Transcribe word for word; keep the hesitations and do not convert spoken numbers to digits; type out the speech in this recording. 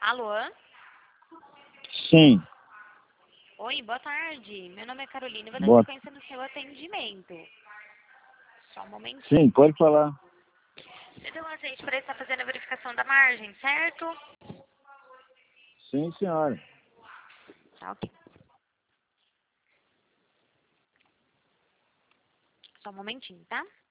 Alô? Sim. Oi, boa tarde. Meu nome é Carolina e vou dar Boa. sequência no seu atendimento. Só um momentinho. Sim, pode falar. Eu tenho um agente para estar fazendo a verificação da margem, certo? Sim, senhora. Tá, ok. Só um momentinho, tá?